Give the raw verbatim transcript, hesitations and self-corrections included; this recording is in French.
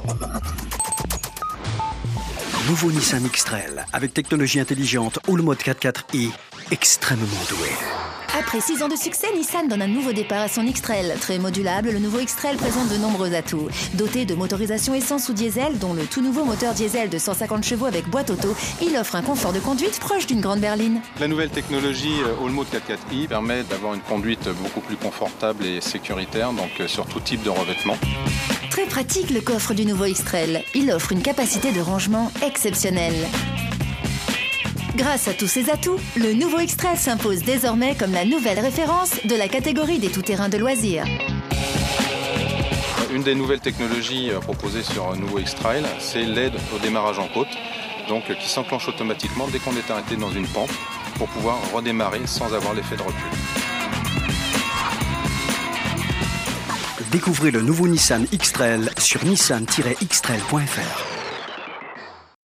Nouveau Nissan X-Trail avec technologie intelligente All Mode quatre-quatre i, extrêmement doué. Après six ans de succès, Nissan donne un nouveau départ à son X-Trail. Très modulable, le nouveau X-Trail présente de nombreux atouts. Doté de motorisation essence ou diesel, dont le tout nouveau moteur diesel de cent cinquante chevaux avec boîte auto, il offre un confort de conduite proche d'une grande berline. La nouvelle technologie All Mode quatre-quatre i permet d'avoir une conduite beaucoup plus confortable et sécuritaire, donc sur tout type de revêtement. Très pratique le coffre du nouveau X-Trail. Il offre une capacité de rangement exceptionnelle. Grâce à tous ces atouts, le nouveau X-Trail s'impose désormais comme la nouvelle référence de la catégorie des tout-terrains de loisirs. Une des nouvelles technologies proposées sur un nouveau X-Trail, c'est l'aide au démarrage en côte, donc qui s'enclenche automatiquement dès qu'on est arrêté dans une pente pour pouvoir redémarrer sans avoir l'effet de recul. Découvrez le nouveau Nissan X-Trail sur nissan tiret x trail point f r.